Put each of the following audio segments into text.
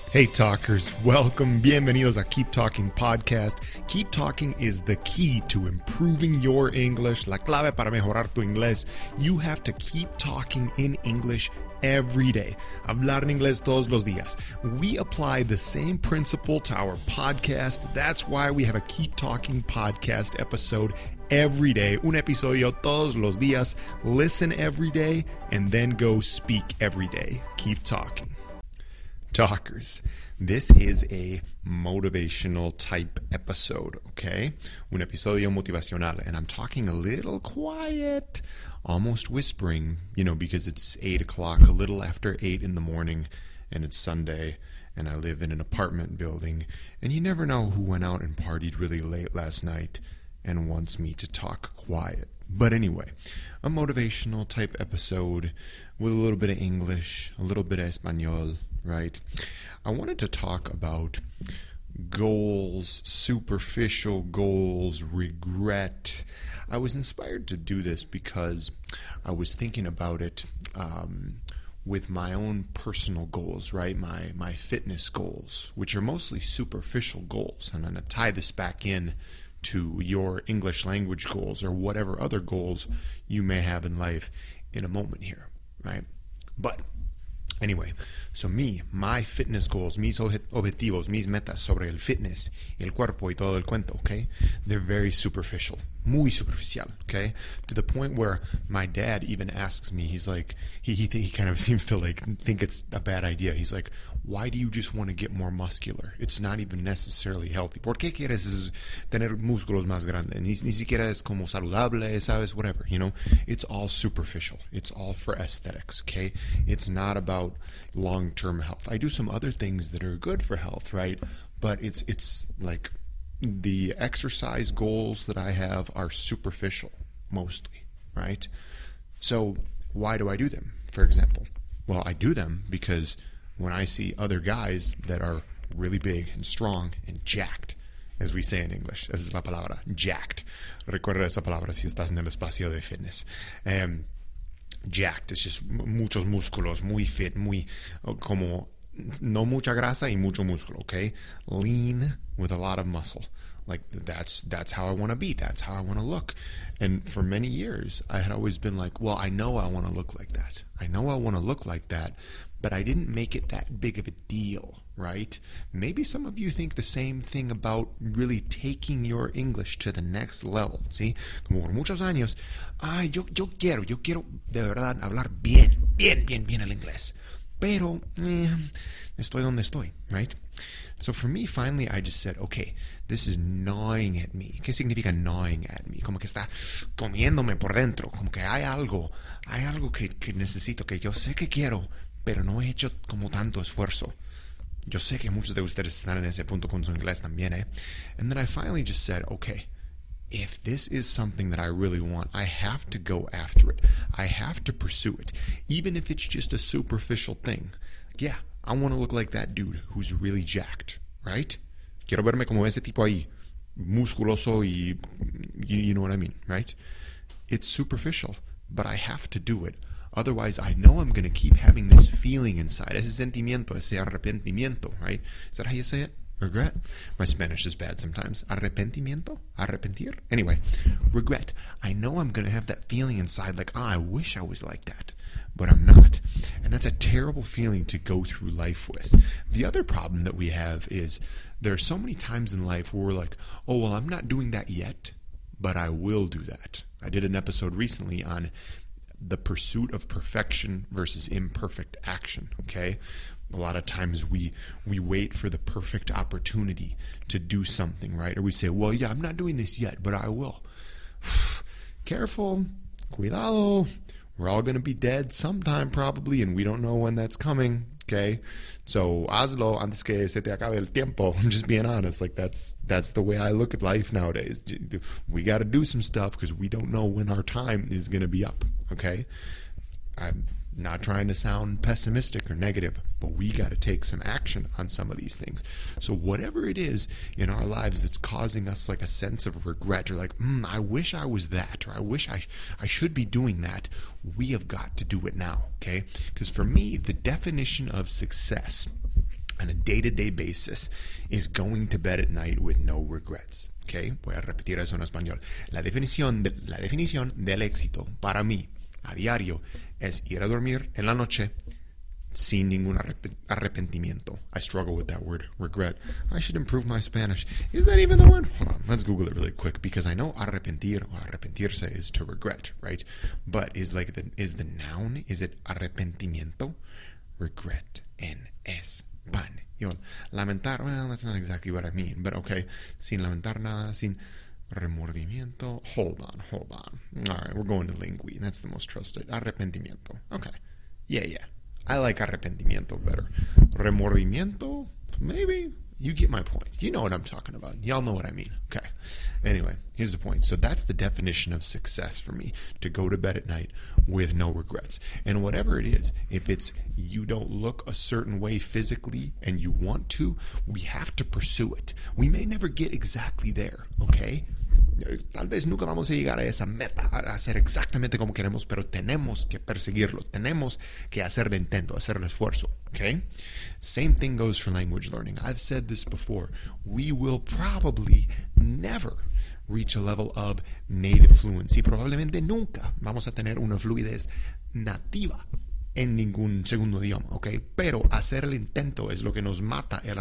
Hey talkers, welcome, bienvenidos a Keep Talking Podcast. Keep Talking is the key to improving your English, la clave para mejorar tu inglés. You have to keep talking in English every day. Hablar en inglés todos los días. We apply the same principle to our podcast. That's why we have a Keep Talking Podcast episode every day. Un episodio todos los días. Listen every day and then go speak every day. Keep talking. Talkers, this is a motivational type episode, okay? Un episodio motivacional, and I'm talking a little quiet, almost whispering, because it's 8 o'clock, a little after 8 in the morning, and it's Sunday, and I live in an apartment building, and you never know who went out and partied really late last night and wants me to talk quiet. But anyway, a motivational type episode with a little bit of English, a little bit of Espanol, right? I wanted to talk about goals, superficial goals, regret. I was inspired to do this because I was thinking about it with my own personal goals, right? My fitness goals, which are mostly superficial goals. I'm going to tie this back in to your English language goals or whatever other goals you may have in life in a moment here, right? But anyway, so my fitness goals, mis objetivos, mis metas sobre el fitness, el cuerpo y todo el cuento, okay? They're very superficial, muy superficial, okay? To the point where my dad even asks me, he's like, he kind of seems to like think it's a bad idea. He's like, why do you just want to get more muscular? It's not even necessarily healthy. ¿Por qué quieres tener músculos más grandes? Ni siquiera es como saludable, sabes, whatever, It's all superficial. It's all for aesthetics, okay? It's not about long-term health. I do some other things that are good for health, right? But it's like the exercise goals that I have are superficial, mostly, right? So why do I do them, for example? Well, I do them because when I see other guys that are really big and strong and jacked, as we say in English, esa es la palabra, jacked. Recuerda esa palabra si estás en el espacio de fitness. Jacked, it's just muchos músculos, muy fit, muy como no mucha grasa y mucho músculo, okay? Lean with a lot of muscle. Like that's how I want to be. That's how I want to look. And for many years, I had always been like, well, I know I want to look like that. I know I want to look like that, but I didn't make it that big of a deal, right? Maybe some of you think the same thing about really taking your English to the next level, ¿sí? Como por muchos años, yo quiero de verdad hablar bien el inglés. Pero estoy donde estoy, right? So for me, finally, I just said, okay, this is gnawing at me. ¿Qué significa gnawing at me? Como que está comiéndome por dentro. Como que hay algo que necesito, que yo sé que quiero, pero no he hecho como tanto esfuerzo. Yo sé que muchos de ustedes están en ese punto con su inglés también, ¿eh? And then I finally just said, okay, if this is something that I really want, I have to go after it. I have to pursue it. Even if it's just a superficial thing. Yeah, I want to look like that dude who's really jacked, right? Quiero verme como ese tipo ahí, musculoso y you know what I mean, right? It's superficial, but I have to do it. Otherwise, I know I'm going to keep having this feeling inside, ese sentimiento, ese arrepentimiento, right? Is that how you say it? Regret? My Spanish is bad sometimes. Arrepentimiento? Arrepentir? Anyway, regret. I know I'm going to have that feeling inside like, I wish I was like that, but I'm not. And that's a terrible feeling to go through life with. The other problem that we have is there are so many times in life where we're like, oh, well, I'm not doing that yet, but I will do that. I did an episode recently on the pursuit of perfection versus imperfect action, okay? A lot of times we wait for the perfect opportunity to do something, right? Or we say, well, yeah, I'm not doing this yet, but I will. Careful, cuidado. We're all going to be dead sometime probably, and we don't know when that's coming, okay? So hazlo antes que se te acabe el tiempo. I'm just being honest. Like that's the way I look at life nowadays. We got to do some stuff because we don't know when our time is going to be up, okay? I'm not trying to sound pessimistic or negative, but we got to take some action on some of these things. So whatever it is in our lives that's causing us like a sense of regret or like, I wish I was that, or I wish I should be doing that, we have got to do it now, okay? Because for me, the definition of success, and on a day-to-day basis is going to bed at night with no regrets. Okay? Voy a repetir eso en español. La definición del éxito para mí a diario es ir a dormir en la noche sin ningún arrepentimiento. I struggle with that word, regret. I should improve my Spanish. Is that even the word? Hold on, let's Google it really quick, because I know arrepentir or arrepentirse is to regret, right? But is the noun, is it arrepentimiento? Regret en español. Lamentar, well, that's not exactly what I mean, but okay. Sin lamentar nada, sin remordimiento. Hold on. All right, we're going to Lingui. That's the most trusted. Arrepentimiento. Okay. Yeah. I like arrepentimiento better. Remordimiento? Maybe. You get my point. You know what I'm talking about. Y'all know what I mean. Okay. Anyway, here's the point. So that's the definition of success for me, to go to bed at night with no regrets. And whatever it is, if it's you don't look a certain way physically and you want to, we have to pursue it. We may never get exactly there, okay? Tal vez nunca vamos a llegar a esa meta, a hacer exactamente como queremos, pero tenemos que perseguirlo, tenemos que hacer el intento, hacer el esfuerzo, okay? Same thing goes for language learning. I've said this before. We will probably never reach a level of native fluency. Probablemente nunca vamos a tener una fluidez nativa en ningún segundo idioma, okay? Pero hacer el intento es lo que nos mata el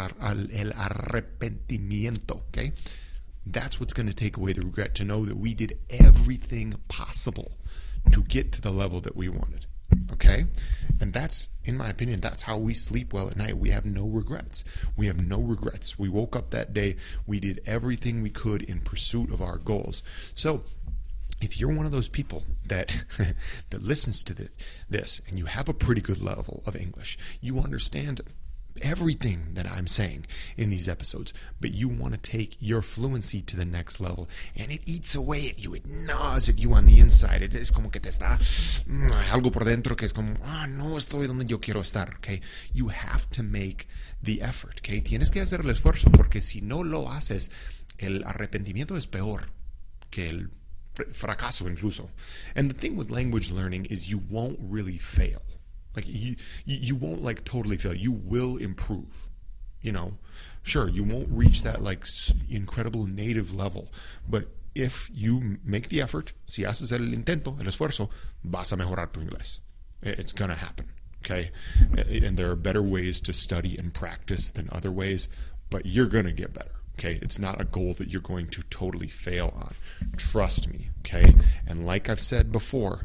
arrepentimiento, okay? That's what's going to take away the regret, to know that we did everything possible to get to the level that we wanted, okay? And that's, in my opinion, that's how we sleep well at night. We have no regrets. We woke up that day. We did everything we could in pursuit of our goals. So if you're one of those people that that listens to this and you have a pretty good level of English, you understand everything that I'm saying in these episodes, but you want to take your fluency to the next level, and it eats away at you, it gnaws at you on the inside. Es como que te está algo por dentro que es como, no estoy donde yo quiero estar, okay? You have to make the effort, okay? Tienes que hacer el esfuerzo, porque si no lo haces, el arrepentimiento es peor que el fracaso incluso. And the thing with language learning is you won't really fail. Like you won't like totally fail. You will improve. You know, sure, you won't reach that like incredible native level, but if you make the effort, si haces el intento, el esfuerzo, vas a mejorar tu inglés. It's gonna happen. Okay, and there are better ways to study and practice than other ways, but you're gonna get better. Okay, it's not a goal that you're going to totally fail on. Trust me. Okay, and like I've said before.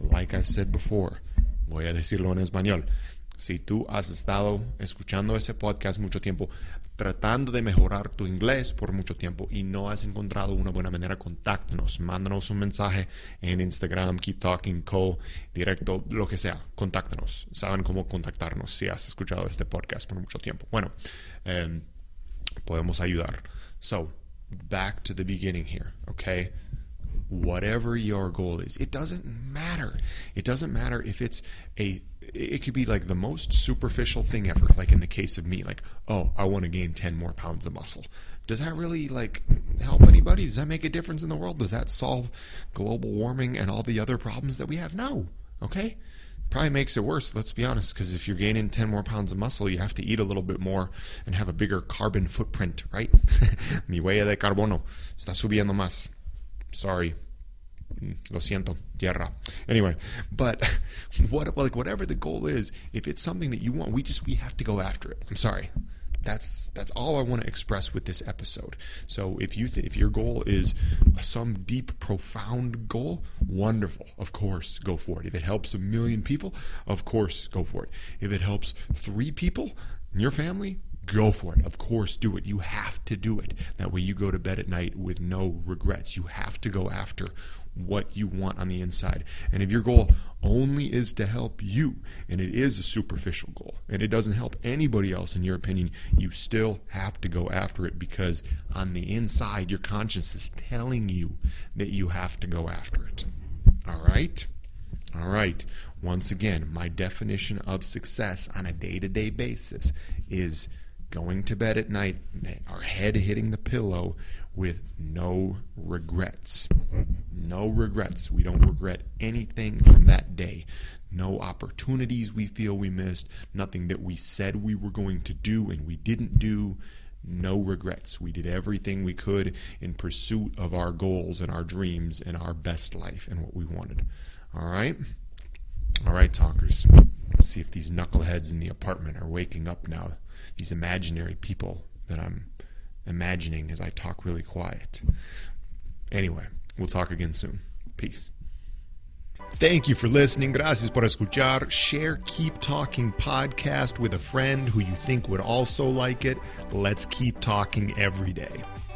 Voy a decirlo en español. Si tú has estado escuchando ese podcast mucho tiempo, tratando de mejorar tu inglés por mucho tiempo y no has encontrado una buena manera, contáctanos. Mándanos un mensaje en Instagram, Keep Talking Co, directo, lo que sea. Contáctanos. Saben cómo contactarnos si has escuchado este podcast por mucho tiempo. Bueno, podemos ayudar. So, back to the beginning here, okay? Whatever your goal is, it doesn't matter. It doesn't matter if it could be like the most superficial thing ever, like in the case of me, like, oh, I want to gain 10 more pounds of muscle. Does that really like help anybody? Does that make a difference in the world? Does that solve global warming and all the other problems that we have? No. Okay? Probably makes it worse, let's be honest, because if you're gaining 10 more pounds of muscle, you have to eat a little bit more and have a bigger carbon footprint, right? Mi huella de carbono está subiendo más. Sorry. Lo siento, tierra. Anyway, but whatever the goal is, if it's something that you want, we have to go after it. I'm sorry. That's all I want to express with this episode. So if your goal is some deep, profound goal, wonderful. Of course, go for it. If it helps 1 million people, of course, go for it. If it helps 3 people in your family, go for it. Of course, do it. You have to do it. That way you go to bed at night with no regrets. You have to go after what you want on the inside. And if your goal only is to help you, and it is a superficial goal, and it doesn't help anybody else in your opinion, you still have to go after it, because on the inside, your conscience is telling you that you have to go after it. All right? All right. Once again, my definition of success on a day-to-day basis is going to bed at night, our head hitting the pillow with no regrets. No regrets. We don't regret anything from that day. No opportunities we feel we missed. Nothing that we said we were going to do and we didn't do. No regrets. We did everything we could in pursuit of our goals and our dreams and our best life and what we wanted. All right? All right, talkers. Let's see if these knuckleheads in the apartment are waking up now. These imaginary people that I'm imagining as I talk really quiet. Anyway, we'll talk again soon. Peace. Thank you for listening. Gracias por escuchar. Share Keep Talking podcast with a friend who you think would also like it. Let's keep talking every day.